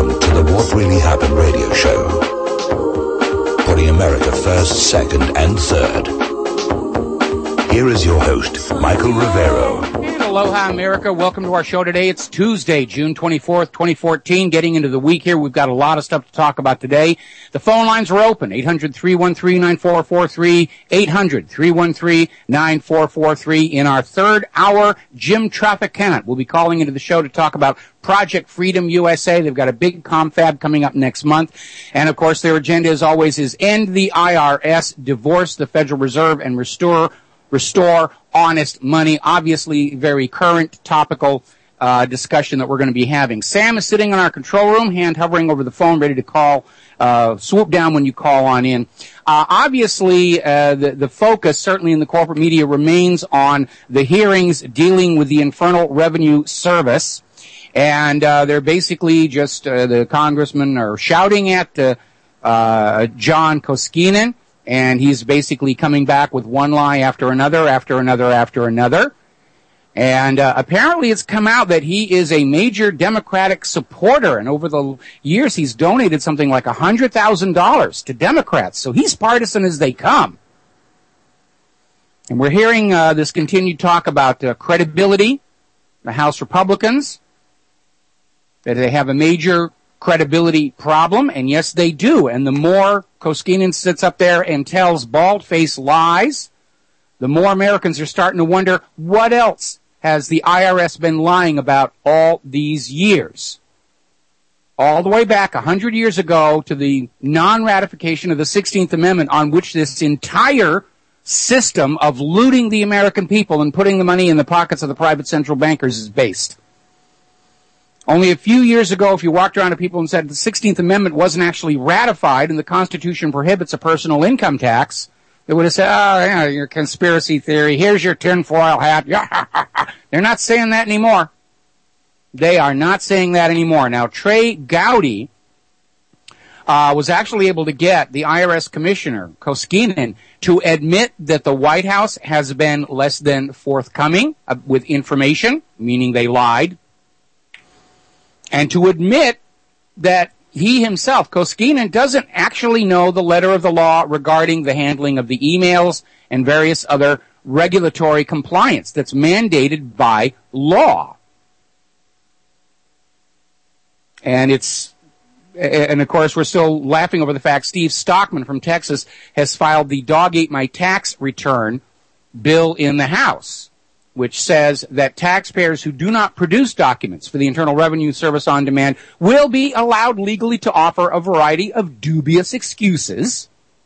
to the What Really Happened radio show. Putting America first, second, and third. Here is your host, Michael Rivero. And aloha, America. Welcome to our show today. It's Tuesday, June 24th, 2014. Getting into the week here. We've got a lot of stuff to talk about today. The phone lines are open. 800-313-9443. 800-313-9443. In our third hour, Jim Traficant will be calling into the show to talk about Project Freedom USA. They've got a big confab coming up next month. And, of course, their agenda, as always, is end the IRS, divorce the Federal Reserve, and restore honest money. Obviously, very current, topical discussion that we're going to be having. Sam is sitting in our control room, hand hovering over the phone, ready to call, swoop down when you call on in. Obviously, the focus, certainly in the corporate media, remains on the hearings dealing with the Internal Revenue Service. And they're basically just, the congressmen are shouting at John Koskinen. And he's basically coming back with one lie after another, after another, after another. And apparently it's come out that he is a major Democratic supporter. And over the years, he's donated something like $100,000 to Democrats. So he's partisan as they come. And we're hearing this continued talk about credibility, the House Republicans, that they have a major credibility problem, and yes, they do. And the more Koskinen sits up there and tells bald-faced lies, the more Americans are starting to wonder, what else has the IRS been lying about all these years? All the way back 100 years ago to the non-ratification of the 16th Amendment, on which this entire system of looting the American people and putting the money in the pockets of the private central bankers is based. Only a few years ago, if you walked around to people and said the 16th Amendment wasn't actually ratified and the Constitution prohibits a personal income tax, they would have said, oh, yeah, your conspiracy theory, here's your tinfoil hat. They're not saying that anymore. They are not saying that anymore. Now, Trey Gowdy was actually able to get the IRS Commissioner, Koskinen, to admit that the White House has been less than forthcoming with information, meaning they lied, and to admit that he himself, Koskinen, doesn't actually know the letter of the law regarding the handling of the emails and various other regulatory compliance that's mandated by law. And of course, we're still laughing over the fact Steve Stockman from Texas has filed the Dog Ate My Tax Return bill in the House, which says that taxpayers who do not produce documents for the Internal Revenue Service on demand will be allowed legally to offer a variety of dubious excuses.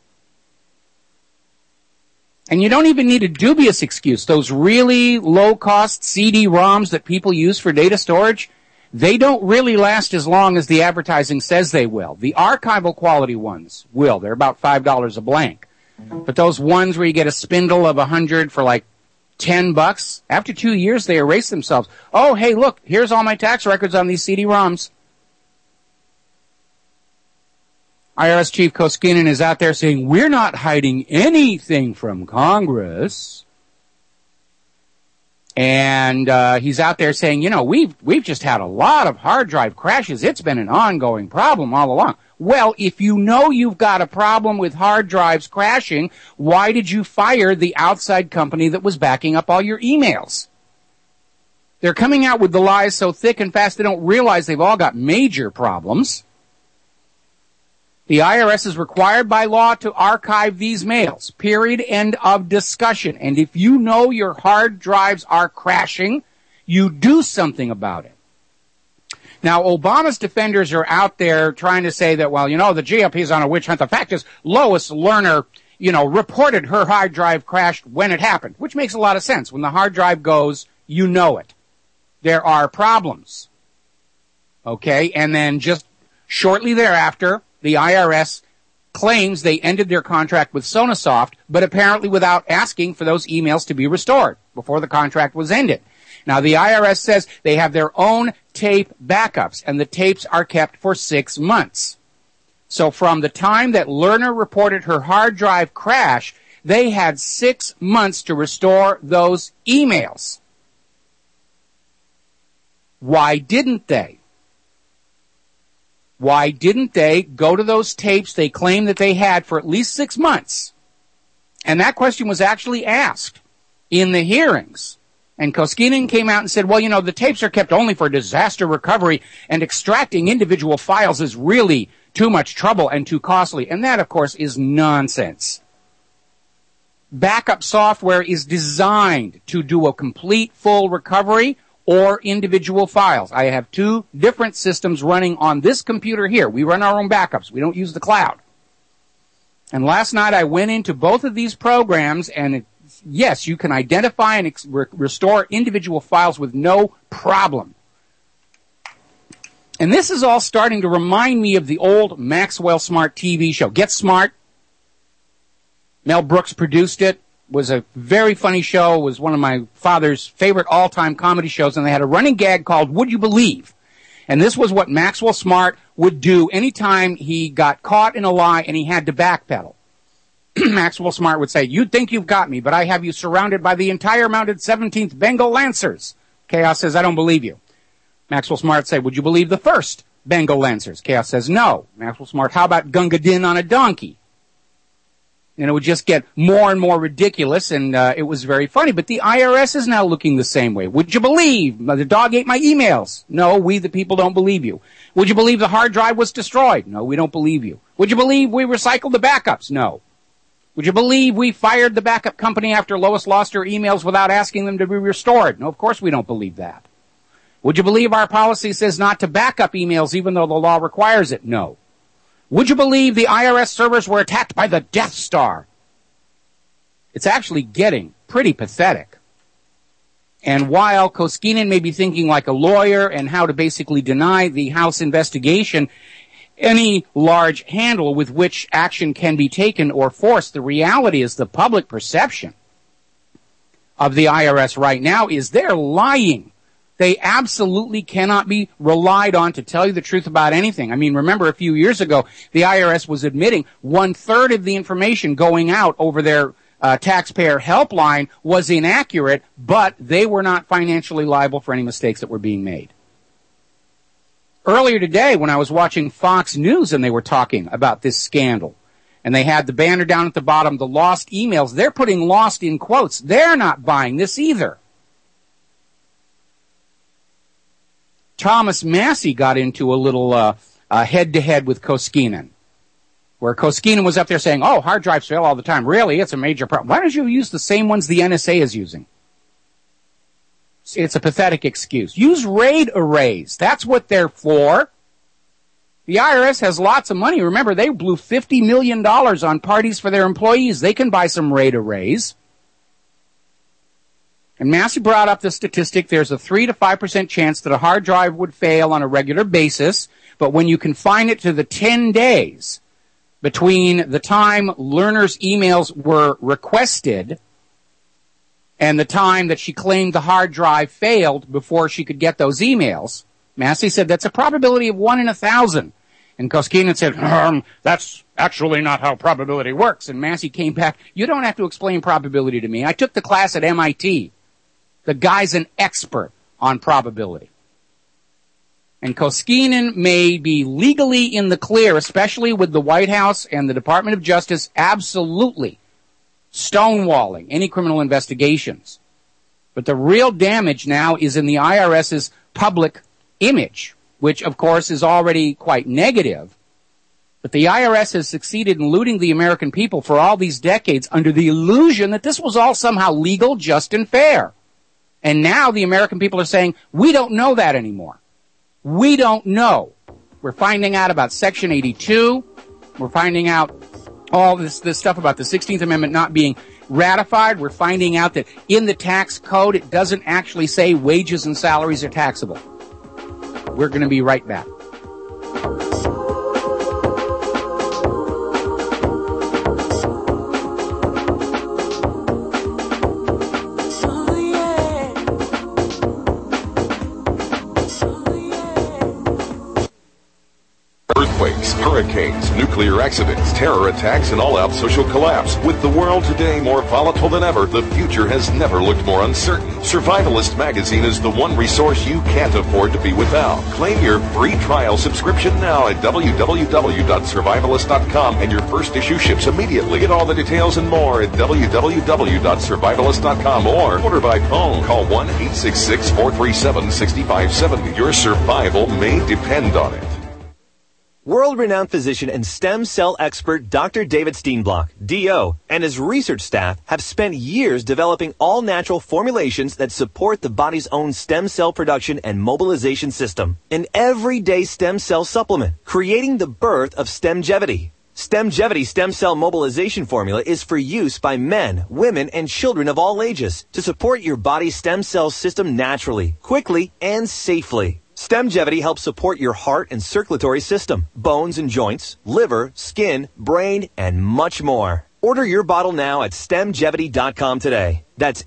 And you don't even need a dubious excuse. Those really low-cost CD-ROMs that people use for data storage, they don't really last as long as the advertising says they will. The archival quality ones will. They're about $5 a blank. But those ones where you get a spindle of 100 for like $10, after 2 years, they erase themselves. Oh, hey, look, here's all my tax records on these CD-ROMs. IRS Chief Koskinen is out there saying, we're not hiding anything from Congress. And he's out there saying, you know, we've just had a lot of hard drive crashes. It's been an ongoing problem all along. Well, if you know you've got a problem with hard drives crashing, why did you fire the outside company that was backing up all your emails? They're coming out with the lies so thick and fast they don't realize they've all got major problems. The IRS is required by law to archive these mails. Period. End of discussion. And if you know your hard drives are crashing, you do something about it. Now, Obama's defenders are out there trying to say that, well, you know, the GOP is on a witch hunt. The fact is, Lois Lerner, you know, reported her hard drive crashed when it happened, which makes a lot of sense. When the hard drive goes, you know it. There are problems. Okay? And then just shortly thereafter, the IRS claims they ended their contract with Sonasoft, but apparently without asking for those emails to be restored before the contract was ended. Now, the IRS says they have their own tape backups, and the tapes are kept for 6 months. So from the time that Lerner reported her hard drive crash, they had 6 months to restore those emails. Why didn't they? Why didn't they go to those tapes they claimed that they had for at least 6 months? And that question was actually asked in the hearings. And Koskinen came out and said, well, the tapes are kept only for disaster recovery, and extracting individual files is really too much trouble and too costly. And that, of course, is nonsense. Backup software is designed to do a complete, full recovery or individual files. I have 2 different systems running on this computer here. We run our own backups. We don't use the cloud. And last night I went into both of these programs, and yes, you can identify and restore individual files with no problem. And this is all starting to remind me of the old Maxwell Smart TV show. Get Smart. Mel Brooks produced it. Was a very funny show. It was one of my father's favorite all-time comedy shows, and they had a running gag called Would You Believe? And this was what Maxwell Smart would do anytime he got caught in a lie and he had to backpedal. Maxwell Smart would say, you'd think you've got me, but I have you surrounded by the entire mounted 17th Bengal Lancers. Chaos says, I don't believe you. Maxwell Smart would say, would you believe the 1st Bengal Lancers? Chaos says, no. Maxwell Smart, how about Gunga Din on a donkey? And it would just get more and more ridiculous, and it was very funny. But the IRS is now looking the same way. Would you believe the dog ate my emails? No, we the people don't believe you. Would you believe the hard drive was destroyed? No, we don't believe you. Would you believe we recycled the backups? No. Would you believe we fired the backup company after Lois lost her emails without asking them to be restored? No, of course we don't believe that. Would you believe our policy says not to back up emails even though the law requires it? No. Would you believe the IRS servers were attacked by the Death Star? It's actually getting pretty pathetic. And while Koskinen may be thinking like a lawyer and how to basically deny the House investigation any large handle with which action can be taken or forced, the reality is the public perception of the IRS right now is they're lying. They absolutely cannot be relied on to tell you the truth about anything. I mean, remember a few years ago, the IRS was admitting 1/3 of the information going out over their taxpayer helpline was inaccurate, but they were not financially liable for any mistakes that were being made. Earlier today, when I was watching Fox News and they were talking about this scandal, and they had the banner down at the bottom, the lost emails, they're putting lost in quotes. They're not buying this either. Thomas Massie got into a little head-to-head with Koskinen, where Koskinen was up there saying, oh, hard drives fail all the time. Really? It's a major problem. Why don't you use the same ones the NSA is using? It's a pathetic excuse. Use RAID arrays. That's what they're for. The IRS has lots of money. Remember, they blew $50 million on parties for their employees. They can buy some RAID arrays. And Massey brought up the statistic, there's a 3 to 5% chance that a hard drive would fail on a regular basis, but when you confine it to the 10 days between the time learners' emails were requested and the time that she claimed the hard drive failed before she could get those emails, Massey said that's a probability of 1 in 1,000. And Koskinen said, that's actually not how probability works. And Massey came back, you don't have to explain probability to me. I took the class at MIT. The guy's an expert on probability. And Koskinen may be legally in the clear, especially with the White House and the Department of Justice absolutely stonewalling any criminal investigations. But the real damage now is in the IRS's public image, which, of course, is already quite negative. But the IRS has succeeded in looting the American people for all these decades under the illusion that this was all somehow legal, just, and fair. And now the American people are saying, we don't know that anymore. We don't know. We're finding out about Section 82. We're finding out all this stuff about the 16th Amendment not being ratified. We're finding out that in the tax code, it doesn't actually say wages and salaries are taxable. We're going to be right back. earthquakes, hurricanes, nuclear accidents, terror attacks, and all-out social collapse. With the world today more volatile than ever, the future has never looked more uncertain. Survivalist magazine is the one resource you can't afford to be without. Claim your free trial subscription now at www.survivalist.com, and your first issue ships immediately. Get all the details and more at www.survivalist.com or order by phone. Call 1-866-437-6570. Your survival may depend on it. World-renowned physician and stem cell expert Dr. David Steenblock, D.O., and his research staff have spent years developing all-natural formulations that support the body's own stem cell production and mobilization system. An everyday stem cell supplement, creating the birth of Stemgevity. Stemgevity stem cell mobilization formula is for use by men, women, and children of all ages to support your body's stem cell system naturally, quickly, and safely. Stemgevity helps support your heart and circulatory system, bones and joints, liver, skin, brain, and much more. Order your bottle now at Stemgevity.com today. That's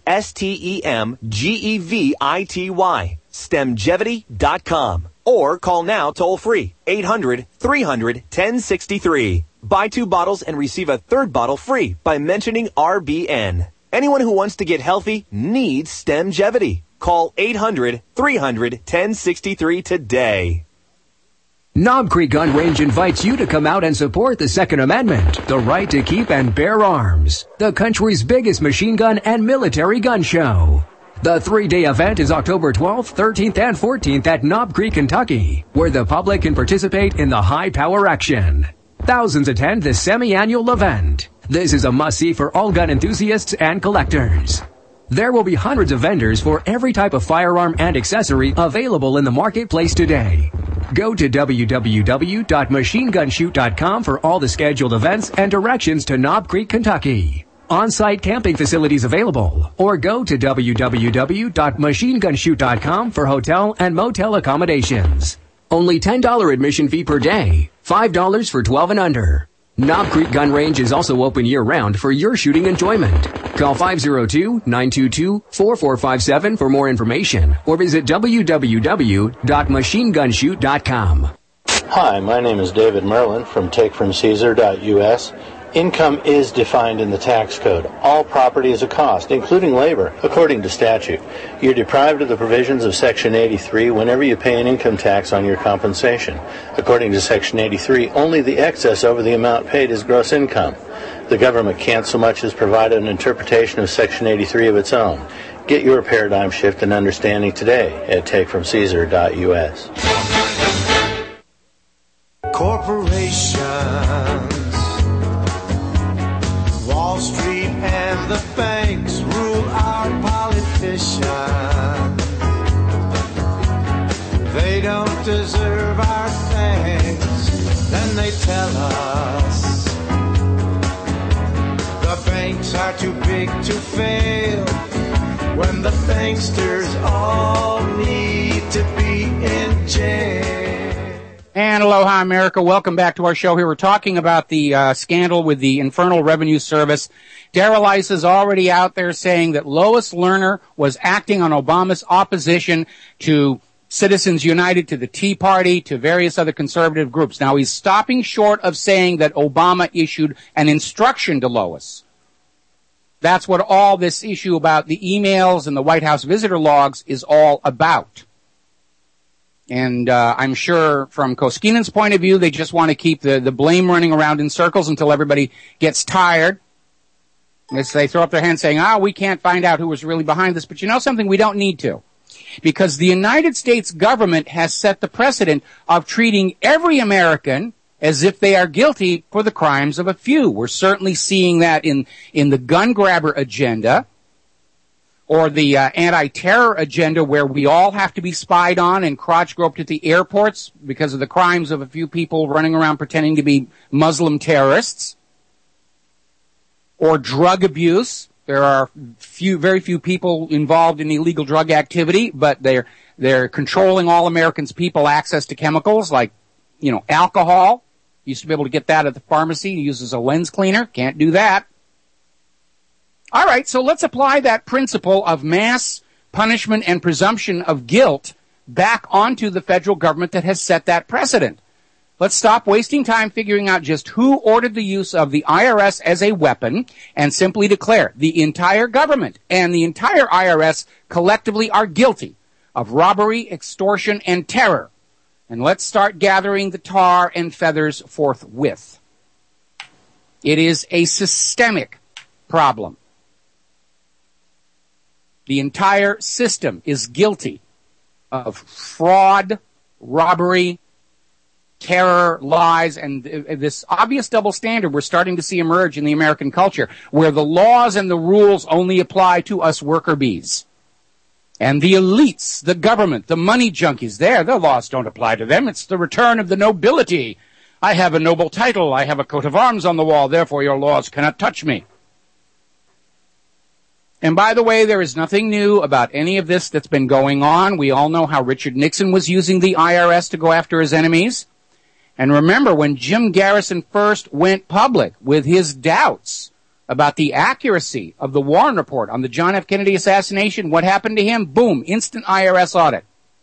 STEMGEVITY. Stemgevity.com. Or call now toll free, 800-300-1063. Buy 2 bottles and receive a 3rd bottle free by mentioning RBN. Anyone who wants to get healthy needs Stemgevity. Call 800-300-1063 today. Knob Creek Gun Range invites you to come out and support the Second Amendment, the right to keep and bear arms, the country's biggest machine gun and military gun show. The 3-day event is October 12th, 13th, and 14th at Knob Creek, Kentucky, where the public can participate in the high-power action. Thousands attend this semi-annual event. This is a must-see for all gun enthusiasts and collectors. There will be hundreds of vendors for every type of firearm and accessory available in the marketplace today. Go to www.machinegunshoot.com for all the scheduled events and directions to Knob Creek, Kentucky. On-site camping facilities available, or go to www.machinegunshoot.com for hotel and motel accommodations. Only $10 admission fee per day, $5 for 12 and under. Knob Creek Gun Range is also open year-round for your shooting enjoyment. Call 502-922-4457 for more information or visit www.machinegunshoot.com. Hi, my name is David Merlin from TakeFromCaesar.us. Income is defined in the tax code. All property is a cost, including labor, according to statute. You're deprived of the provisions of Section 83 whenever you pay an income tax on your compensation. According to Section 83, only the excess over the amount paid is gross income. The government can't so much as provide an interpretation of Section 83 of its own. Get your paradigm shift and understanding today at TakeFromCaesar.us. Corporations, Wall Street and the banks rule our politicians. They don't deserve our thanks, then they tell us the banks are too big to fail, when the banksters all need to be in jail. And aloha, America. Welcome back to our show here. We're talking about the scandal with the Infernal Revenue Service. Darrell Issa is already out there saying that Lois Lerner was acting on Obama's opposition to Citizens United, to the Tea Party, to various other conservative groups. Now, he's stopping short of saying that Obama issued an instruction to Lois. That's what all this issue about the emails and the White House visitor logs is all about. And I'm sure from Koskinen's point of view, they just want to keep the blame running around in circles until everybody gets tired. As they throw up their hands saying, we can't find out who was really behind this. But you know something? We don't need to. Because the United States government has set the precedent of treating every American as if they are guilty for the crimes of a few. We're certainly seeing that in the gun grabber agenda, or the anti-terror agenda, where we all have to be spied on and crotch groped at the airports because of the crimes of a few people running around pretending to be Muslim terrorists, or drug abuse. There are very few people involved in illegal drug activity, but they're controlling all Americans' people access to chemicals like, alcohol. Used to be able to get that at the pharmacy. Use as a lens cleaner. Can't do that. All right, so let's apply that principle of mass punishment and presumption of guilt back onto the federal government that has set that precedent. Let's stop wasting time figuring out just who ordered the use of the IRS as a weapon and simply declare the entire government and the entire IRS collectively are guilty of robbery, extortion, and terror. And let's start gathering the tar and feathers forthwith. It is a systemic problem. The entire system is guilty of fraud, robbery, terror, lies, and this obvious double standard we're starting to see emerge in the American culture, where the laws and the rules only apply to us worker bees. And the elites, the government, the money junkies, their laws don't apply to them. It's the return of the nobility. I have a noble title. I have a coat of arms on the wall. Therefore, your laws cannot touch me. And by the way, there is nothing new about any of this that's been going on. We all know how Richard Nixon was using the IRS to go after his enemies. And remember, when Jim Garrison first went public with his doubts about the accuracy of the Warren report on the John F. Kennedy assassination, what happened to him? Boom, instant IRS audit.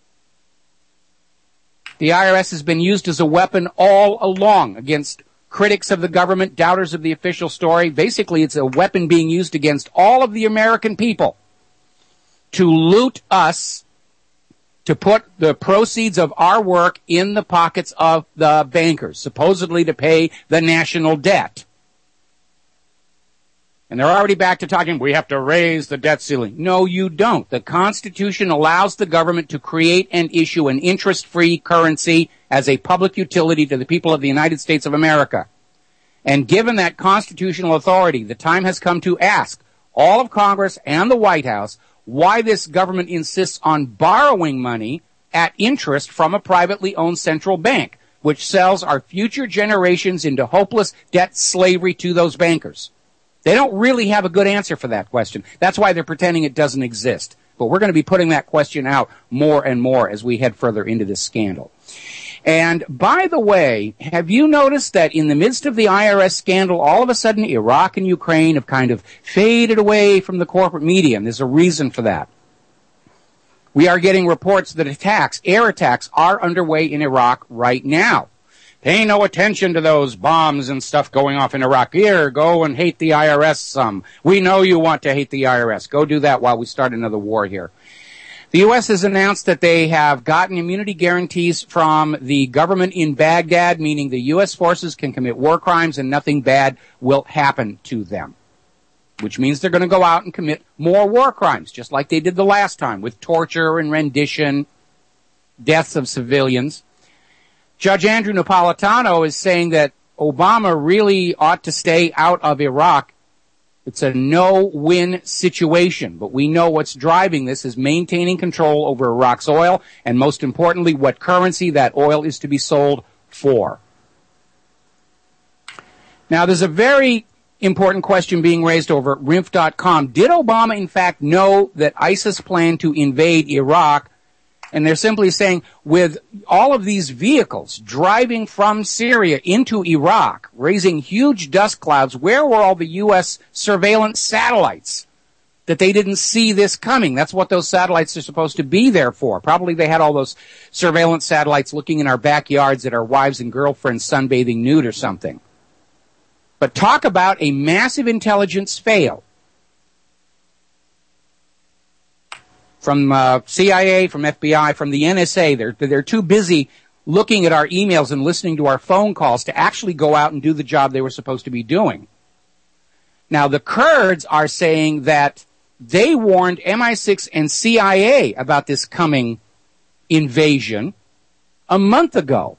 The IRS has been used as a weapon all along against critics of the government, doubters of the official story. Basically, it's a weapon being used against all of the American people to loot us, to put the proceeds of our work in the pockets of the bankers, supposedly to pay the national debt. And they're already back to talking, we have to raise the debt ceiling. No, you don't. The Constitution allows the government to create and issue an interest-free currency as a public utility to the people of the United States of America. And given that constitutional authority, the time has come to ask all of Congress and the White House why this government insists on borrowing money at interest from a privately owned central bank, which sells our future generations into hopeless debt slavery to those bankers. They don't really have a good answer for that question. That's why they're pretending it doesn't exist. But we're going to be putting that question out more and more as we head further into this scandal. And by the way, have you noticed that in the midst of the IRS scandal, all of a sudden Iraq and Ukraine have kind of faded away from the corporate media, and there's a reason for that. We are getting reports that air attacks are underway in Iraq right now. Pay no attention to those bombs and stuff going off in Iraq. Here, go and hate the IRS some. We know you want to hate the IRS. Go do that while we start another war here. The U.S. has announced that they have gotten immunity guarantees from the government in Baghdad, meaning the U.S. forces can commit war crimes and nothing bad will happen to them, which means they're going to go out and commit more war crimes, just like they did the last time with torture and rendition, deaths of civilians. Judge Andrew Napolitano is saying that Obama really ought to stay out of Iraq. It's a no-win situation, but we know what's driving this is maintaining control over Iraq's oil, and most importantly, what currency that oil is to be sold for. Now, there's a very important question being raised over at RINF.com. Did Obama, in fact, know that ISIS planned to invade Iraq? And they're simply saying, with all of these vehicles driving from Syria into Iraq, raising huge dust clouds, where were all the U.S. surveillance satellites that they didn't see this coming? That's what those satellites are supposed to be there for. Probably they had all those surveillance satellites looking in our backyards at our wives and girlfriends sunbathing nude or something. But talk about a massive intelligence fail. From CIA, from FBI, from the NSA, they're too busy looking at our emails and listening to our phone calls to actually go out and do the job they were supposed to be doing. Now, the Kurds are saying that they warned MI6 and CIA about this coming invasion a month ago.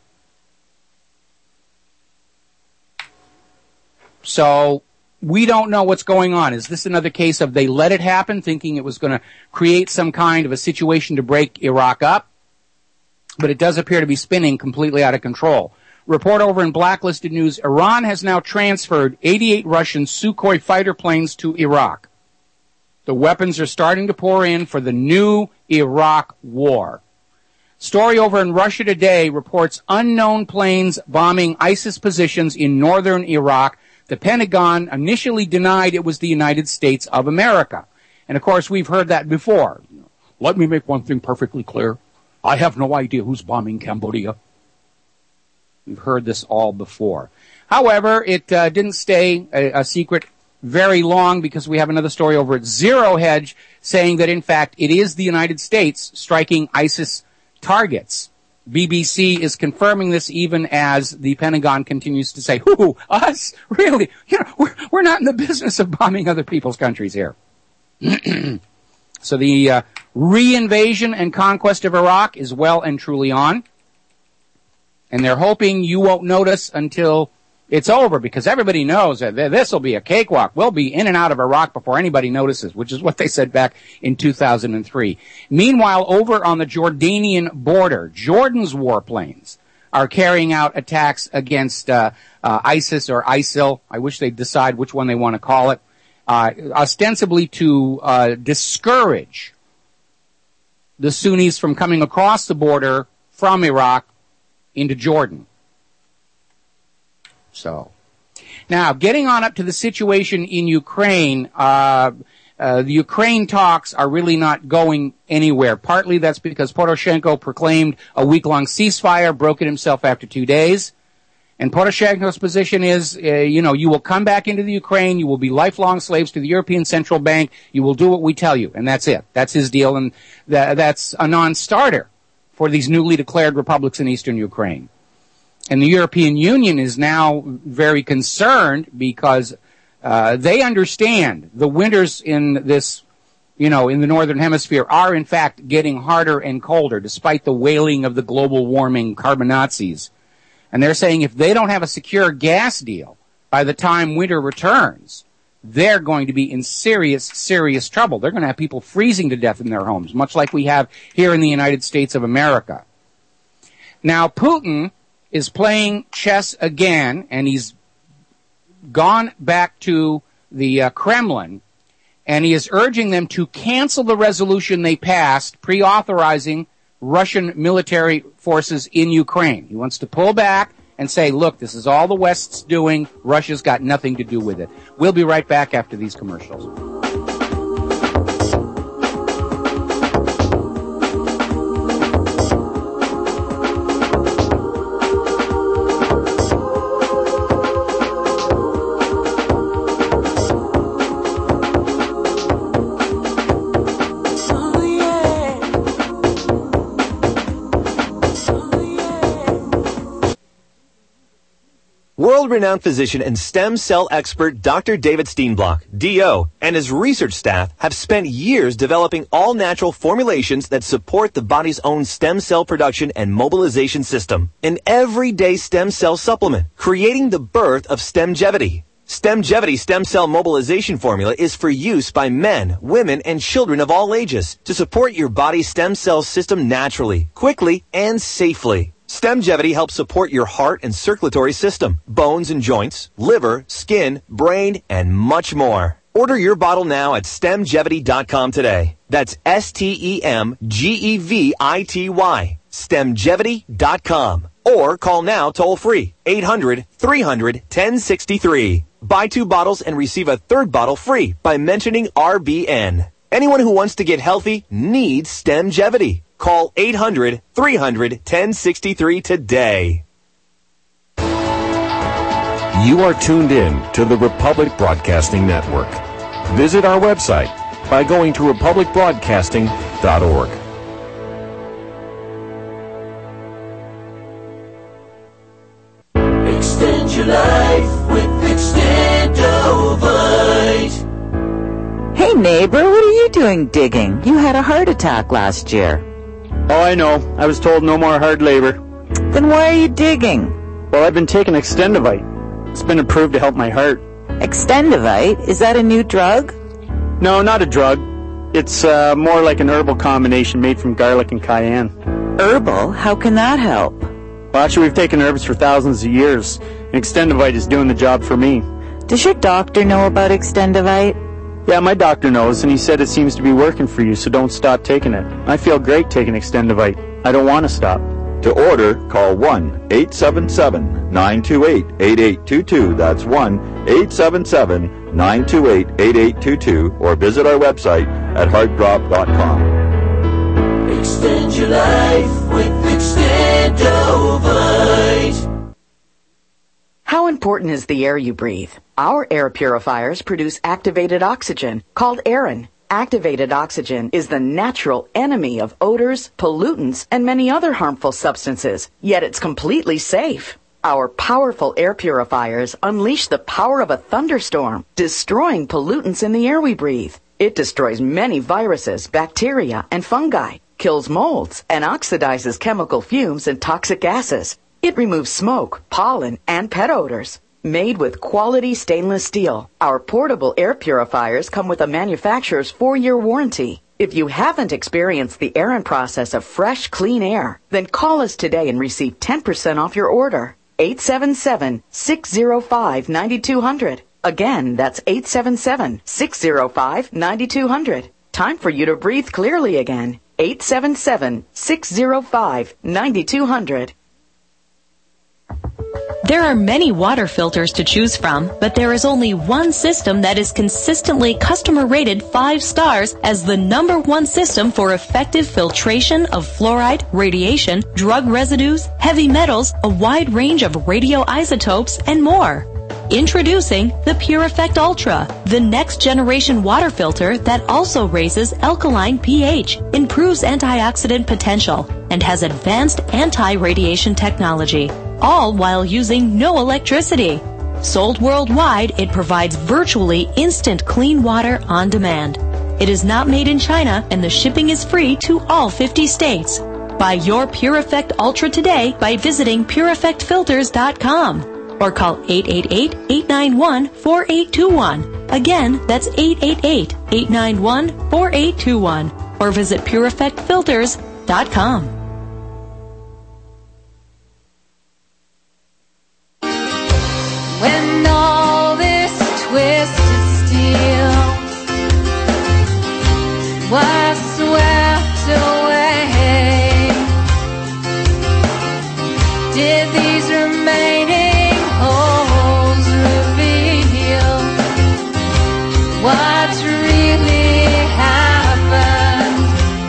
So we don't know what's going on. Is this another case of they let it happen, thinking it was going to create some kind of a situation to break Iraq up? But it does appear to be spinning completely out of control. Report over in Blacklisted News, Iran has now transferred 88 Russian Sukhoi fighter planes to Iraq. The weapons are starting to pour in for the new Iraq war. Story over in Russia Today reports unknown planes bombing ISIS positions in northern Iraq. The Pentagon initially denied it was the United States of America. And, of course, we've heard that before. Let me make one thing perfectly clear. I have no idea who's bombing Cambodia. We've heard this all before. However, it didn't stay a secret very long, because we have another story over at Zero Hedge saying that, in fact, it is the United States striking ISIS targets. BBC is confirming this even as the Pentagon continues to say, "Who, us? Really? You know, we're not in the business of bombing other people's countries here." So the reinvasion and conquest of Iraq is well and truly on. And they're hoping you won't notice until it's over, because everybody knows that this will be a cakewalk. We'll be in and out of Iraq before anybody notices, which is what they said back in 2003. Meanwhile, over on the Jordanian border, Jordan's warplanes are carrying out attacks against ISIS or ISIL. I wish they'd decide which one they want to call it, ostensibly to discourage the Sunnis from coming across the border from Iraq into Jordan. So, now, getting on up to the situation in Ukraine, the Ukraine talks are really not going anywhere. Partly that's because Poroshenko proclaimed a week-long ceasefire, broke it himself after 2 days. And Poroshenko's position is, you will come back into the Ukraine, you will be lifelong slaves to the European Central Bank, you will do what we tell you, and that's it. That's his deal, and that's a non-starter for these newly declared republics in eastern Ukraine. And the European Union is now very concerned because they understand the winters in this, in the northern hemisphere are in fact getting harder and colder, despite the wailing of the global warming carbon Nazis. And they're saying if they don't have a secure gas deal by the time winter returns, they're going to be in serious, serious trouble. They're going to have people freezing to death in their homes, much like we have here in the United States of America. Now, Putin is playing chess again, and he's gone back to the Kremlin, and he is urging them to cancel the resolution they passed pre-authorizing Russian military forces in Ukraine. He wants to pull back and say, look, this is all the West's doing. Russia's got nothing to do with it. We'll be right back after these commercials. World-renowned physician and stem cell expert Dr. David Steenblock, DO, and his research staff have spent years developing all-natural formulations that support the body's own stem cell production and mobilization system. An everyday stem cell supplement, creating the birth of Stemgevity. Stemgevity stem cell mobilization formula is for use by men, women, and children of all ages to support your body's stem cell system naturally, quickly, and safely. Stemgevity helps support your heart and circulatory system, bones and joints, liver, skin, brain, and much more. Order your bottle now at stemgevity.com today. That's STEMGEVITY, stemgevity.com. Or call now toll free, 800-300-1063. Buy 2 bottles and receive a 3rd bottle free by mentioning RBN. Anyone who wants to get healthy needs Stemgevity. Call 800-300-1063 today. You are tuned in to the Republic Broadcasting Network. Visit our website by going to republicbroadcasting.org. Extend your life with Extendovite. Hey neighbor, what are you doing digging? You had a heart attack last year. Oh, I know. I was told no more hard labor. Then why are you digging? Well, I've been taking Extendovite. It's been approved to help my heart. Extendovite? Is that a new drug? No, not a drug. It's more like an herbal combination made from garlic and cayenne. Herbal? How can that help? Well, actually, we've taken herbs for thousands of years, and Extendovite is doing the job for me. Does your doctor know about Extendovite? Yeah, my doctor knows, and he said it seems to be working for you, so don't stop taking it. I feel great taking Extendovite. I don't want to stop. To order, call 1-877-928-8822. That's 1-877-928-8822. Or visit our website at heartdrop.com. Extend your life with Extendovite. How important is the air you breathe? Our air purifiers produce activated oxygen, called Aerin. Activated oxygen is the natural enemy of odors, pollutants, and many other harmful substances, yet it's completely safe. Our powerful air purifiers unleash the power of a thunderstorm, destroying pollutants in the air we breathe. It destroys many viruses, bacteria, and fungi, kills molds, and oxidizes chemical fumes and toxic gases. It removes smoke, pollen, and pet odors. Made with quality stainless steel, our portable air purifiers come with a manufacturer's 4-year warranty. If you haven't experienced the Aerin process of fresh, clean air, then call us today and receive 10% off your order. 877-605-9200. Again, that's 877-605-9200. Time for you to breathe clearly again. 877-605-9200. There are many water filters to choose from, but there is only one system that is consistently customer rated 5 stars as the #1 system for effective filtration of fluoride, radiation, drug residues, heavy metals, a wide range of radioisotopes, and more. Introducing the PureEffect Ultra, the next generation water filter that also raises alkaline pH, improves antioxidant potential, and has advanced anti-radiation technology, all while using no electricity. Sold worldwide, it provides virtually instant clean water on demand. It is not made in China, and the shipping is free to all 50 states. Buy your PureEffect Ultra today by visiting PureEffectFilters.com. or call 888-891-4821. Again, that's 888-891-4821. Or visit PureEffectFilters.com. When all this twisted steel was swept away, did these remaining holes reveal what's really happened?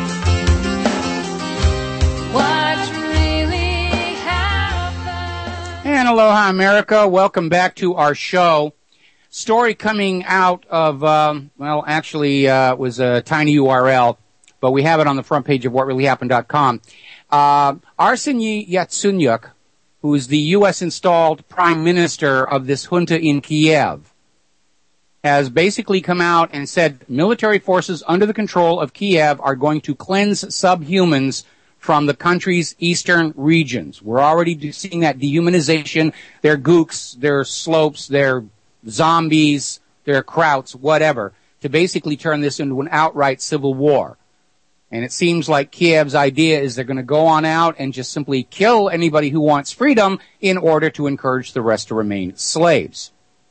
What really happened? And aloha, America. Welcome back to our show. Story coming out of, it was a tiny URL, but we have it on the front page of whatreallyhappened.com. Arseniy Yatsenyuk, who is the U.S. installed prime minister of this junta in Kiev, has basically come out and said military forces under the control of Kiev are going to cleanse subhumans from the country's eastern regions. We're already seeing that dehumanization. They're gooks, they're slopes, they're zombies, they're krauts, whatever, to basically turn this into an outright civil war. And it seems like Kiev's idea is they're going to go on out and just simply kill anybody who wants freedom in order to encourage the rest to remain slaves.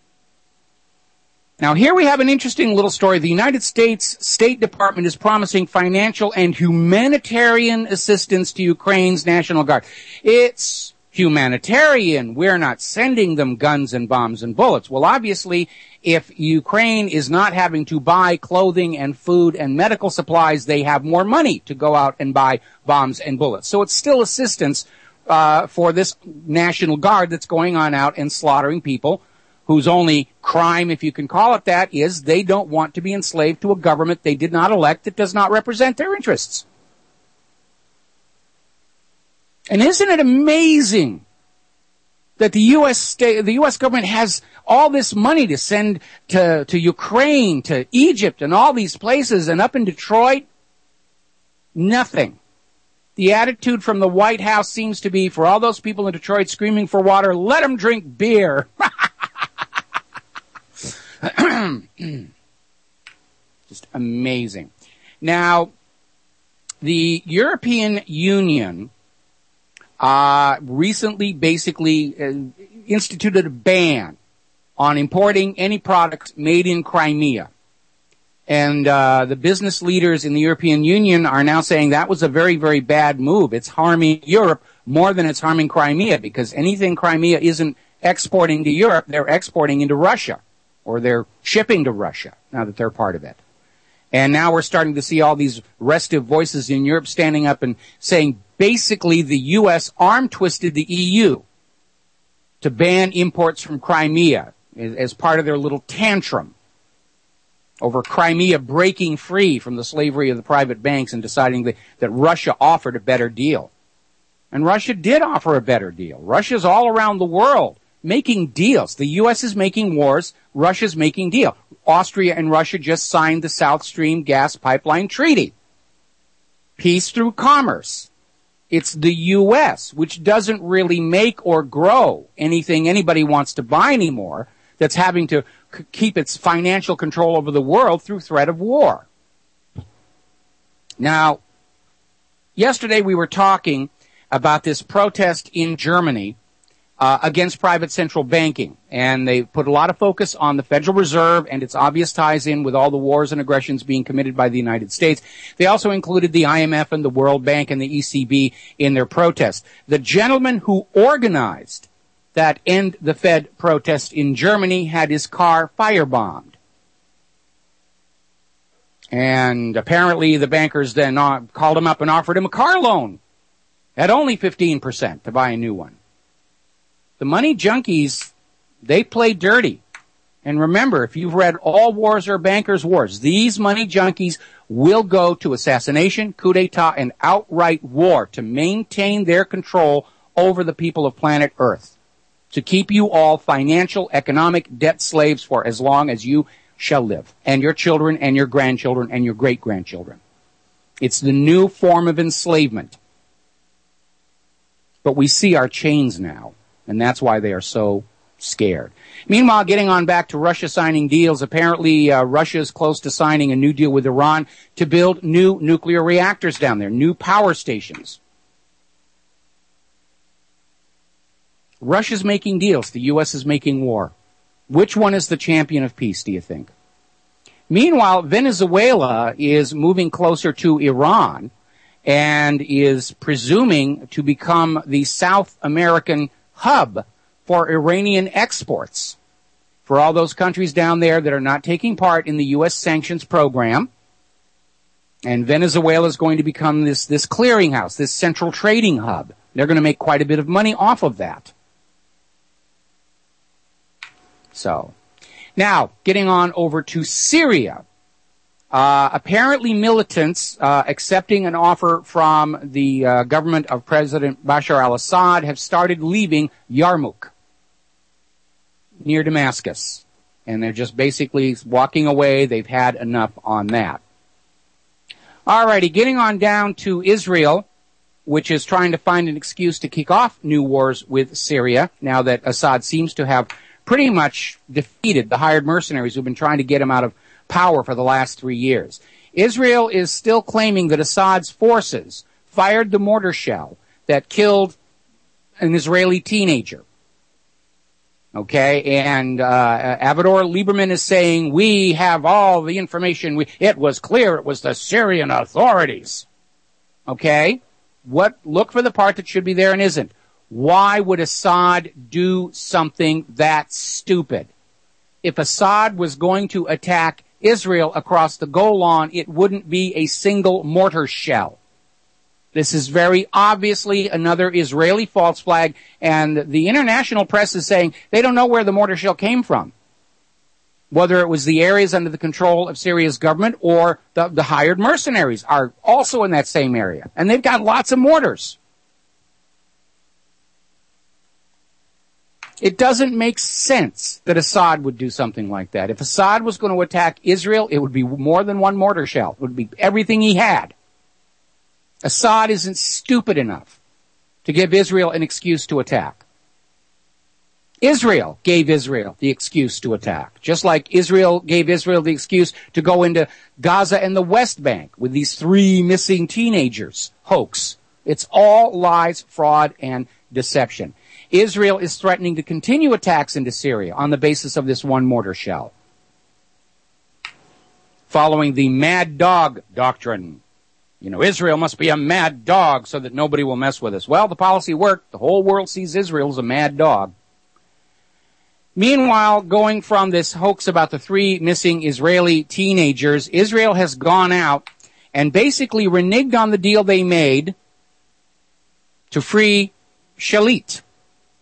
Now, here we have an interesting little story. The United States State Department is promising financial and humanitarian assistance to Ukraine's National Guard. It's humanitarian. We're not sending them guns and bombs and bullets. Well, obviously, if Ukraine is not having to buy clothing and food and medical supplies, they have more money to go out and buy bombs and bullets. So it's still assistance for this National Guard that's going on out and slaughtering people whose only crime, if you can call it that, is they don't want to be enslaved to a government they did not elect that does not represent their interests. And isn't it amazing that the U.S. government has all this money to send to Ukraine, to Egypt, and all these places, and up in Detroit? Nothing. The attitude from the White House seems to be, for all those people in Detroit screaming for water, let them drink beer. Just amazing. Now, the European Union recently basically instituted a ban on importing any products made in Crimea. And the business leaders in the European Union are now saying that was a very, very bad move. It's harming Europe more than it's harming Crimea, because anything Crimea isn't exporting to Europe, they're exporting into Russia, or they're shipping to Russia now that they're part of it. And now we're starting to see all these restive voices in Europe standing up and saying basically the U.S. arm twisted the EU to ban imports from Crimea as part of their little tantrum over Crimea breaking free from the slavery of the private banks and deciding that Russia offered a better deal. And Russia did offer a better deal. Russia's all around the world making deals. The U.S. is making wars. Russia's making deals. Austria and Russia just signed the South Stream gas pipeline treaty. Peace through commerce. It's the U.S., which doesn't really make or grow anything anybody wants to buy anymore, that's having to keep its financial control over the world through threat of war. Now, yesterday we were talking about this protest in Germany against private central banking, and they put a lot of focus on the Federal Reserve and its obvious ties in with all the wars and aggressions being committed by the United States. They also included the IMF and the World Bank and the ECB in their protest. The gentleman who organized that End the Fed protest in Germany had his car firebombed. And apparently the bankers then called him up and offered him a car loan at only 15% to buy a new one. The money junkies, they play dirty. And remember, if you've read All Wars Are Bankers' Wars, these money junkies will go to assassination, coup d'etat, and outright war to maintain their control over the people of planet Earth, to keep you all financial, economic debt slaves for as long as you shall live, and your children and your grandchildren and your great-grandchildren. It's the new form of enslavement. But we see our chains now, and that's why they are so scared. Meanwhile, getting on back to Russia signing deals, apparently Russia is close to signing a new deal with Iran to build new nuclear reactors down there, new power stations. Russia's making deals. The U.S. is making war. Which one is the champion of peace, do you think? Meanwhile, Venezuela is moving closer to Iran and is presuming to become the South American hub for Iranian exports for all those countries down there that are not taking part in the U.S. sanctions program. And Venezuela is going to become this clearinghouse, this central trading hub. They're going to make quite a bit of money off of that. So, now, getting on over to Syria. Apparently militants accepting an offer from the government of President Bashar al-Assad have started leaving Yarmouk, near Damascus. And they're just basically walking away. They've had enough on that. Alrighty, getting on down to Israel, which is trying to find an excuse to kick off new wars with Syria, now that Assad seems to have pretty much defeated the hired mercenaries who've been trying to get him out of power for the last 3 years. Israel is still claiming that Assad's forces fired the mortar shell that killed an Israeli teenager. Okay, and Avigdor Lieberman is saying, we have all the information. It was clear it was the Syrian authorities. Okay, look for the part that should be there and isn't. Why would Assad do something that stupid? If Assad was going to attack Israel across the Golan, it wouldn't be a single mortar shell. This is very obviously another Israeli false flag, and the international press is saying they don't know where the mortar shell came from. Whether it was the areas under the control of Syria's government or the hired mercenaries are also in that same area, and they've got lots of mortars. It doesn't make sense that Assad would do something like that. If Assad was going to attack Israel, it would be more than one mortar shell. It would be everything he had. Assad isn't stupid enough to give Israel an excuse to attack. Israel gave Israel the excuse to attack, just like Israel gave Israel the excuse to go into Gaza and the West Bank with these 3 missing teenagers hoax. It's all lies, fraud, and deception. Israel is threatening to continue attacks into Syria on the basis of this one mortar shell, following the mad dog doctrine. You know, Israel must be a mad dog so that nobody will mess with us. Well, the policy worked. The whole world sees Israel as a mad dog. Meanwhile, going from this hoax about the 3 missing Israeli teenagers, Israel has gone out and basically reneged on the deal they made to free Shalit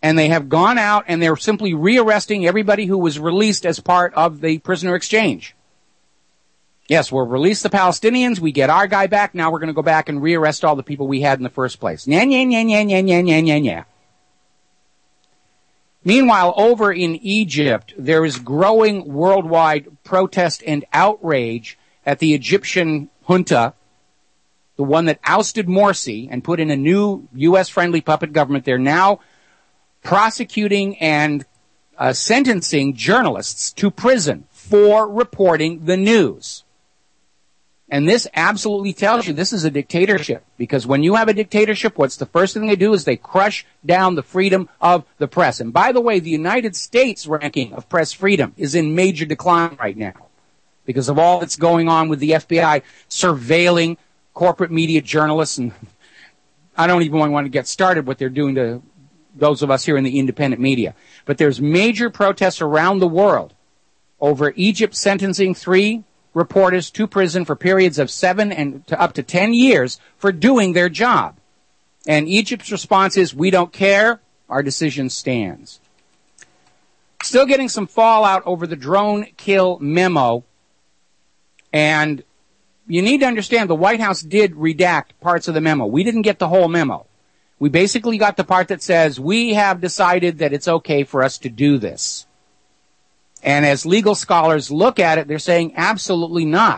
And they have gone out and they're simply rearresting everybody who was released as part of the prisoner exchange. Yes, we'll release the Palestinians, we get our guy back, now we're going to go back and rearrest all the people we had in the first place. Nya. Meanwhile, over in Egypt, there is growing worldwide protest and outrage at the Egyptian junta, the one that ousted Morsi and put in a new U.S.-friendly puppet government. They're now prosecuting and sentencing journalists to prison for reporting the news. And this absolutely tells you this is a dictatorship, because when you have a dictatorship, what's the first thing they do is they crush down the freedom of the press. And by the way, the United States ranking of press freedom is in major decline right now because of all that's going on with the FBI surveilling corporate media journalists. And I don't even want to get started what they're doing to those of us here in the independent media. But there's major protests around the world over Egypt sentencing 3 reporters to prison for periods of 7 and to up to 10 years for doing their job. And Egypt's response is, we don't care, our decision stands. Still getting some fallout over the drone kill memo. And you need to understand the White House did redact parts of the memo. We didn't get the whole memo. We basically got the part that says, we have decided that it's okay for us to do this. And as legal scholars look at it, they're saying absolutely not.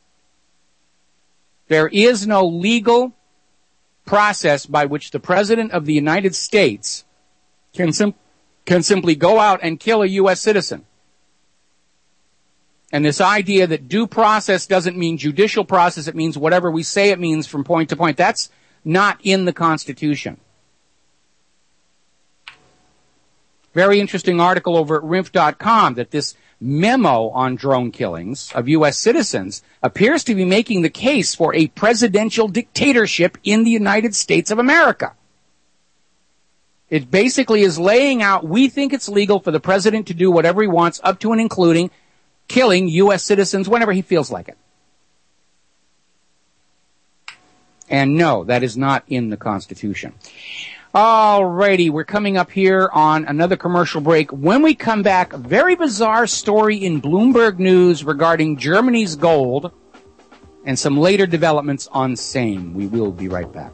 There is no legal process by which the President of the United States can simply go out and kill a U.S. citizen. And this idea that due process doesn't mean judicial process, it means whatever we say it means from point to point, that's not in the Constitution. Very interesting article over at RINF.com that this memo on drone killings of U.S. citizens appears to be making the case for a presidential dictatorship in the United States of America. It basically is laying out, we think it's legal for the president to do whatever he wants, up to and including killing U.S. citizens whenever he feels like it. And no, that is not in the Constitution. Alrighty, we're coming up here on another commercial break. When we come back, a very bizarre story in Bloomberg News regarding Germany's gold and some later developments on same. We will be right back.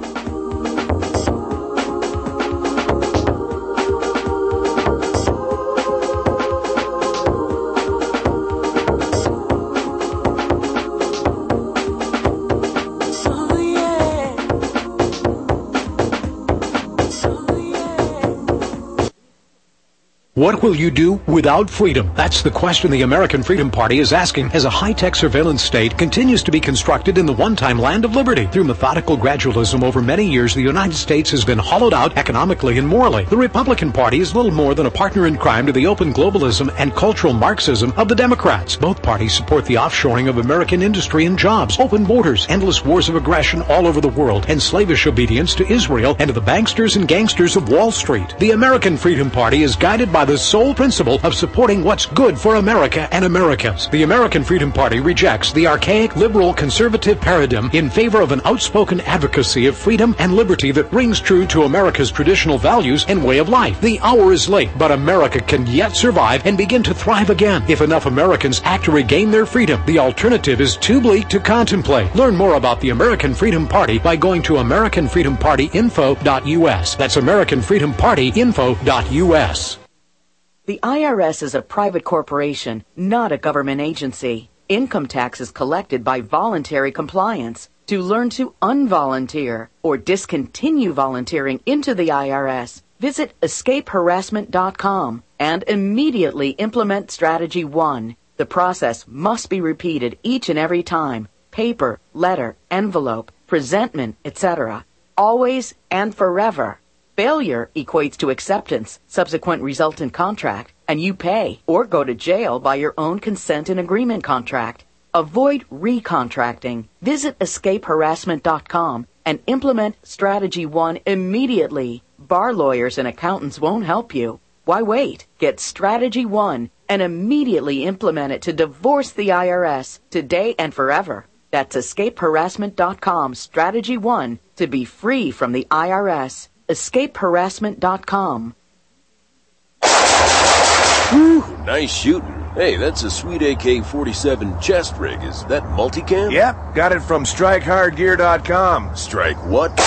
What will you do without freedom? That's the question the American Freedom Party is asking as a high-tech surveillance state continues to be constructed in the one-time land of liberty. Through methodical gradualism over many years, the United States has been hollowed out economically and morally. The Republican Party is little more than a partner in crime to the open globalism and cultural Marxism of the Democrats. Both parties support the offshoring of American industry and jobs, open borders, endless wars of aggression all over the world, and slavish obedience to Israel and to the banksters and gangsters of Wall Street. The American Freedom Party is guided by the sole principle of supporting what's good for America and Americans. The American Freedom Party rejects the archaic liberal conservative paradigm in favor of an outspoken advocacy of freedom and liberty that rings true to America's traditional values and way of life. The hour is late, but America can yet survive and begin to thrive again if enough Americans act to regain their freedom. The alternative is too bleak to contemplate. Learn more about the American Freedom Party by going to AmericanFreedomPartyInfo.us. That's AmericanFreedomPartyInfo.us. The IRS is a private corporation, not a government agency. Income tax is collected by voluntary compliance. To learn to unvolunteer or discontinue volunteering into the IRS, visit escapeharassment.com and immediately implement Strategy 1. The process must be repeated each and every time. Paper, letter, envelope, presentment, etc. Always and forever. Failure equates to acceptance, subsequent resultant contract, and you pay or go to jail by your own consent and agreement contract. Avoid recontracting. Visit escapeharassment.com and implement Strategy 1 immediately. Bar lawyers and accountants won't help you. Why wait? Get Strategy 1 and immediately implement it to divorce the IRS today and forever. That's escapeharassment.com, Strategy 1, to be free from the IRS. escapeharassment.com. Whew, nice shooting. Hey, that's a sweet AK-47 chest rig. Is that multicam? Yep, got it from StrikeHardGear.com. Strike what?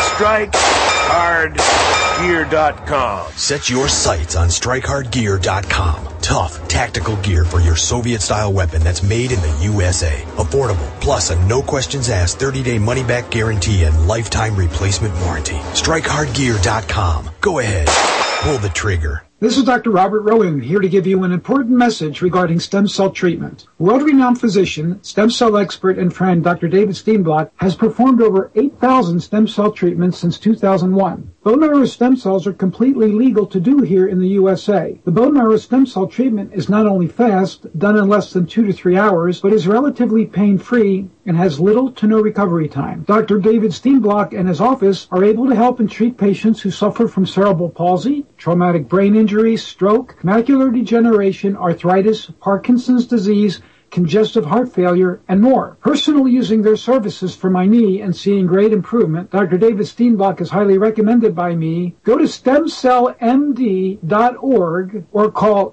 StrikeHardGear.com. Set your sights on StrikeHardGear.com. Tough, tactical gear for your Soviet-style weapon that's made in the USA. Affordable, plus a no-questions-asked 30-day money-back guarantee and lifetime replacement warranty. StrikeHardGear.com. Go ahead. Pull the trigger. This is Dr. Robert Rowan here to give you an important message regarding stem cell treatment. World-renowned physician, stem cell expert, and friend Dr. David Steenblock has performed over 8,000 stem cell treatments since 2001. Bone marrow stem cells are completely legal to do here in the USA. The bone marrow stem cell treatment is not only fast, done in less than 2 to 3 hours, but is relatively pain-free and has little to no recovery time. Dr. David Steenblock and his office are able to help and treat patients who suffer from cerebral palsy, traumatic brain injury, stroke, macular degeneration, arthritis, Parkinson's disease, congestive heart failure, and more. Personally using their services for my knee and seeing great improvement, Dr. David Steenblock is highly recommended by me. Go to stemcellmd.org or call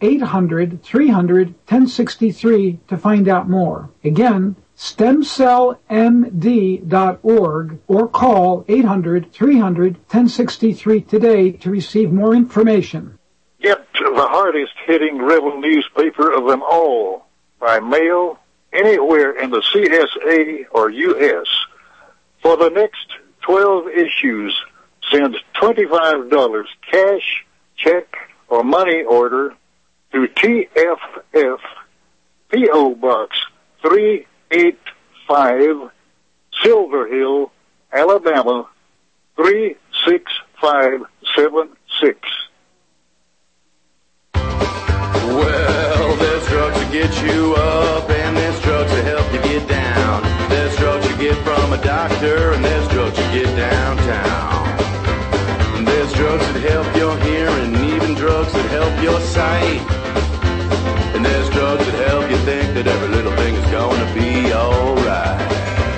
800-300-1063 to find out more. Again, stemcellmd.org or call 800-300-1063 today to receive more information. Get the hardest hitting rebel newspaper of them all by mail anywhere in the CSA or U.S. For the next 12 issues, send $25 cash, check, or money order to TFF P.O. Box 385, Silver Hill, Alabama 36576. Well, there's drugs to get you up, and there's drugs to help you get down. There's drugs you get from a doctor, and there's drugs you get downtown. And there's drugs that help your hearing, even drugs that help your sight. And there's drugs that help you think that every little thing is gonna be alright.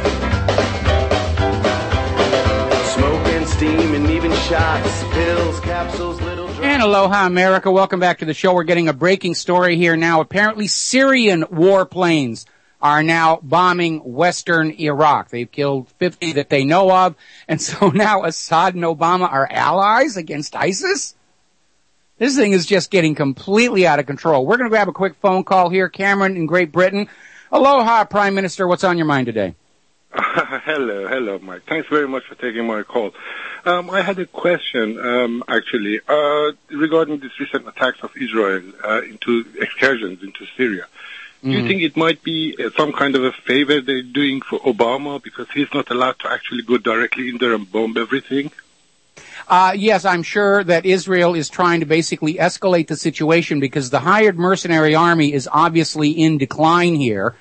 Smoking, steam, and even shots, pills, capsules, little drugs. And aloha, America. Welcome back to the show. We're getting a breaking story here now. Apparently, Syrian warplanes are now bombing western Iraq. They've killed 50 that they know of. And so now Assad and Obama are allies against ISIS? This thing is just getting completely out of control. We're going to grab a quick phone call here. Cameron in Great Britain. Aloha, Prime Minister. What's on your mind today? Hello, Mike. Thanks very much for taking my call. I had a question, actually, regarding these recent attacks of Israel into excursions into Syria. Do you think it might be some kind of a favor they're doing for Obama because he's not allowed to actually go directly in there and bomb everything? Yes, I'm sure that Israel is trying to basically escalate the situation because the hired mercenary army is obviously in decline here.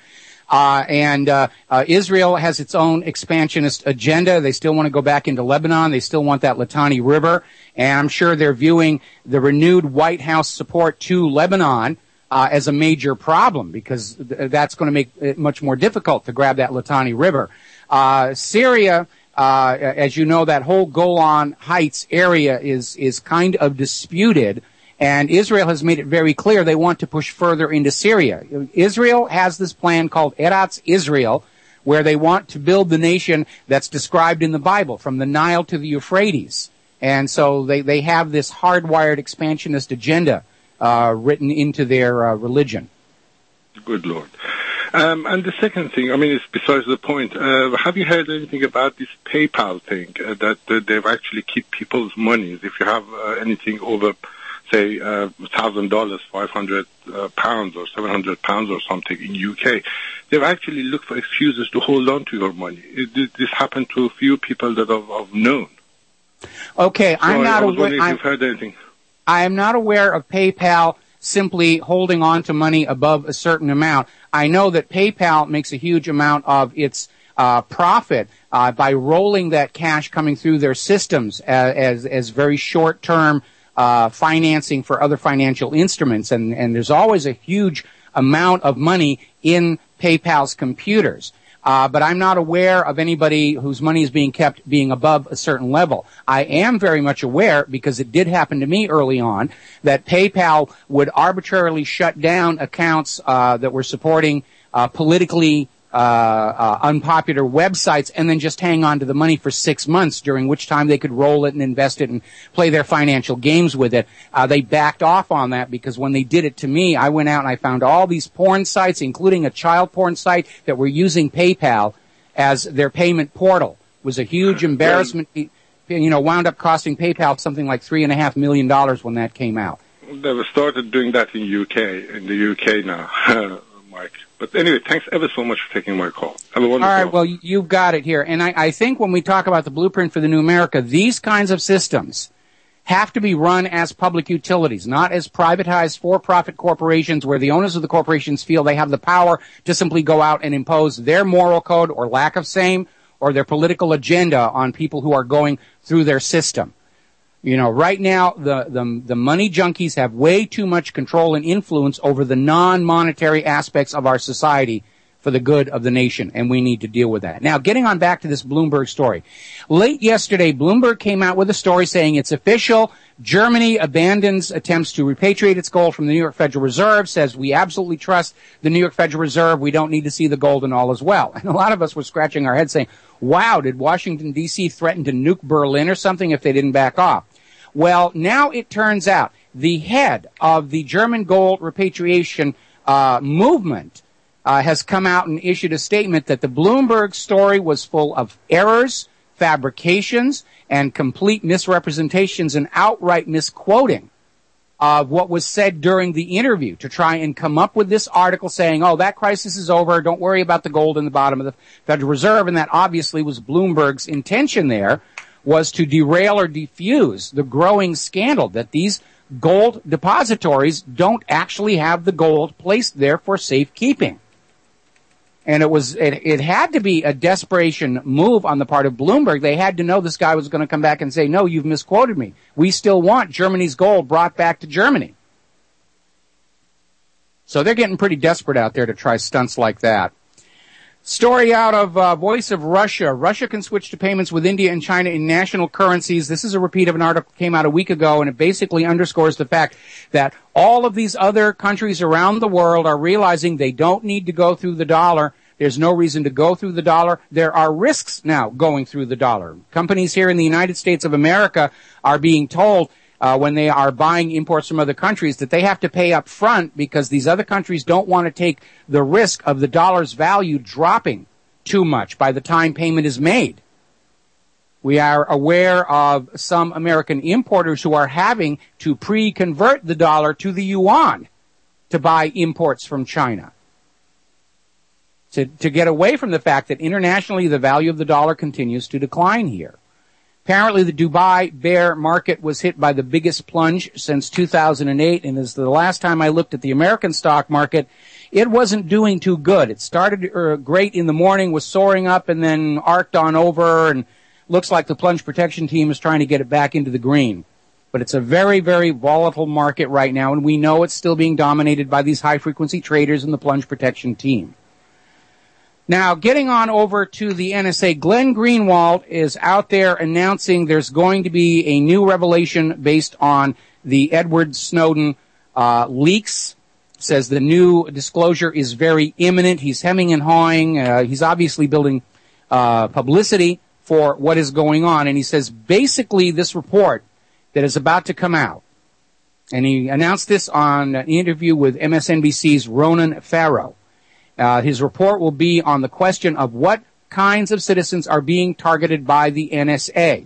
Israel has its own expansionist agenda. They still want to go back into Lebanon. They still want that Litani River. And I'm sure they're viewing the renewed White House support to Lebanon as a major problem because that's going to make it much more difficult to grab that Litani River. Syria, as you know, that whole Golan Heights area is kind of disputed. And Israel has made it very clear they want to push further into Syria. Israel has this plan called Eretz Israel, where they want to build the nation that's described in the Bible, from the Nile to the Euphrates. And so they have this hardwired expansionist agenda written into their religion. Good Lord. And the second thing, I mean, it's besides the point. Have you heard anything about this PayPal thing, that they've actually keep people's monies if you have anything over, say, $1,000, 500 pounds or 700 pounds or something in UK, they've actually looked for excuses to hold on to your money. This happened to a few people that I've known. Okay, so I was wondering if you've heard anything. I am not aware of PayPal simply holding on to money above a certain amount. I know that PayPal makes a huge amount of its profit by rolling that cash coming through their systems as very short-term financing for other financial instruments, and there's always a huge amount of money in PayPal's computers. But I'm not aware of anybody whose money is being kept being above a certain level. I am very much aware, because it did happen to me early on, that PayPal would arbitrarily shut down accounts that were supporting politically unpopular websites, and then just hang on to the money for 6 months, during which time they could roll it and invest it and play their financial games with it. They backed off on that, because when they did it to me, I went out and I found all these porn sites, including a child porn site, that were using PayPal as their payment portal. It was a huge embarrassment. Wound up costing PayPal something like $3.5 million when that came out. They've started doing that in the UK now, Mike. But anyway, thanks ever so much for taking my call. Have a wonderful. All right, well, you've got it here. And I think when we talk about the blueprint for the new America, these kinds of systems have to be run as public utilities, not as privatized for-profit corporations where the owners of the corporations feel they have the power to simply go out and impose their moral code or lack of same or their political agenda on people who are going through their system. Right now, the money junkies have way too much control and influence over the non-monetary aspects of our society for the good of the nation, and we need to deal with that. Now, getting on back to this Bloomberg story. Late yesterday, Bloomberg came out with a story saying it's official. Germany abandons attempts to repatriate its gold from the New York Federal Reserve, says we absolutely trust the New York Federal Reserve. We don't need to see the gold and all as well. And a lot of us were scratching our heads saying, wow, did Washington, D.C. threaten to nuke Berlin or something if they didn't back off? Well, now it turns out the head of the German gold repatriation movement has come out and issued a statement that the Bloomberg story was full of errors, fabrications, and complete misrepresentations and outright misquoting of what was said during the interview to try and come up with this article saying, oh, that crisis is over, don't worry about the gold in the bottom of the Federal Reserve, and that obviously was Bloomberg's intention there, was to derail or defuse the growing scandal that these gold depositories don't actually have the gold placed there for safekeeping. And it had to be a desperation move on the part of Bloomberg. They had to know this guy was going to come back and say, no, you've misquoted me. We still want Germany's gold brought back to Germany. So they're getting pretty desperate out there to try stunts like that. Story out of Voice of Russia. Russia can switch to payments with India and China in national currencies. This is a repeat of an article that came out a week ago, and it basically underscores the fact that all of these other countries around the world are realizing they don't need to go through the dollar. There's no reason to go through the dollar. There are risks now going through the dollar. Companies here in the United States of America are being told when they are buying imports from other countries that they have to pay up front because these other countries don't want to take the risk of the dollar's value dropping too much by the time payment is made. We are aware of some American importers who are having to pre-convert the dollar to the yuan to buy imports from China to get away from the fact that internationally the value of the dollar continues to decline here. Apparently, the Dubai bear market was hit by the biggest plunge since 2008, and as the last time I looked at the American stock market, it wasn't doing too good. It started great in the morning, was soaring up, and then arced on over, and looks like the plunge protection team is trying to get it back into the green. But it's a very, very volatile market right now, and we know it's still being dominated by these high-frequency traders and the plunge protection team. Now, getting on over to the NSA, Glenn Greenwald is out there announcing there's going to be a new revelation based on the Edward Snowden leaks. Says the new disclosure is very imminent. He's hemming and hawing. He's obviously building publicity for what is going on. And he says basically this report that is about to come out, and he announced this on an interview with MSNBC's Ronan Farrow. His report will be on the question of what kinds of citizens are being targeted by the NSA.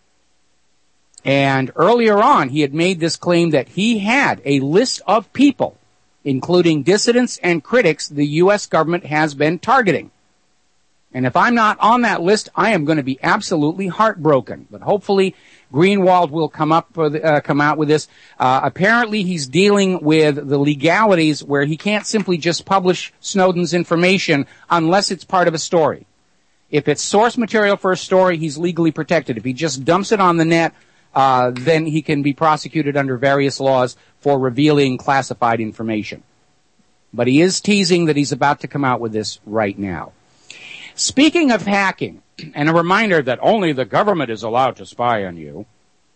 And earlier on, he had made this claim that he had a list of people, including dissidents and critics, the U.S. government has been targeting. And if I'm not on that list, I am going to be absolutely heartbroken. But hopefully, Greenwald will come out with this. Apparently, he's dealing with the legalities where he can't simply just publish Snowden's information unless it's part of a story. If it's source material for a story, he's legally protected. If he just dumps it on the net, then he can be prosecuted under various laws for revealing classified information. But he is teasing that he's about to come out with this right now. Speaking of hacking, and a reminder that only the government is allowed to spy on you,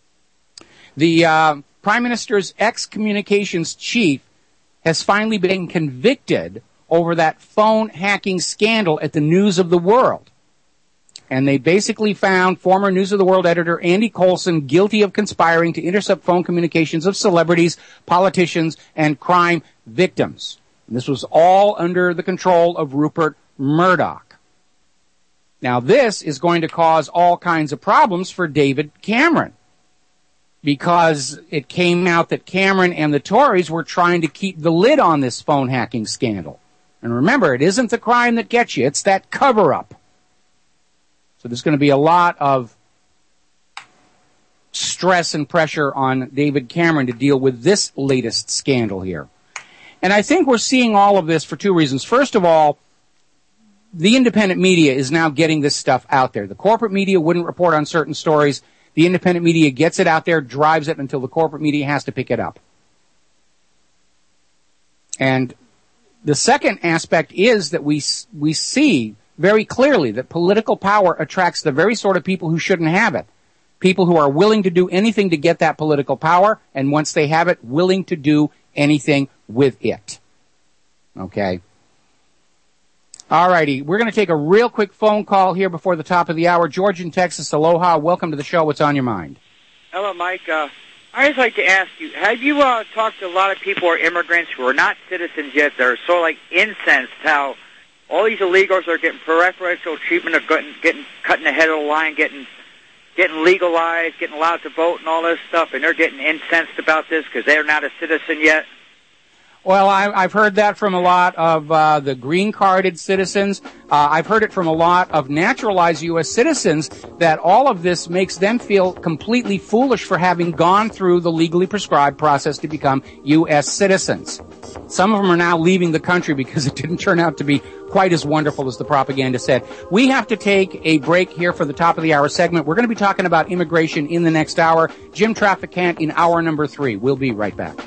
the Prime Minister's ex-communications chief has finally been convicted over that phone hacking scandal at the News of the World. And they basically found former News of the World editor Andy Coulson guilty of conspiring to intercept phone communications of celebrities, politicians, and crime victims. And this was all under the control of Rupert Murdoch. Now, this is going to cause all kinds of problems for David Cameron, because it came out that Cameron and the Tories were trying to keep the lid on this phone hacking scandal. And remember, it isn't the crime that gets you, it's that cover-up. So there's going to be a lot of stress and pressure on David Cameron to deal with this latest scandal here. And I think we're seeing all of this for two reasons. First of all, the independent media is now getting this stuff out there. The corporate media wouldn't report on certain stories. The independent media gets it out there, drives it until the corporate media has to pick it up. And the second aspect is that we see very clearly that political power attracts the very sort of people who shouldn't have it. People who are willing to do anything to get that political power, and once they have it, willing to do anything with it. Okay? All righty. We're going to take a real quick phone call here before the top of the hour. George in Texas, aloha. Welcome to the show. What's on your mind? Hello, Mike. I'd just like to ask you, have you talked to a lot of people who are immigrants who are not citizens yet that are so incensed how all these illegals are getting preferential treatment, of getting cutting the head of the line, getting legalized, getting allowed to vote and all this stuff, and they're getting incensed about this because they're not a citizen yet? Well, I've heard that from a lot of the green-carded citizens. I've heard it from a lot of naturalized U.S. citizens that all of this makes them feel completely foolish for having gone through the legally prescribed process to become U.S. citizens. Some of them are now leaving the country because it didn't turn out to be quite as wonderful as the propaganda said. We have to take a break here for the top of the hour segment. We're going to be talking about immigration in the next hour. Jim Traficant in hour number 3. We'll be right back.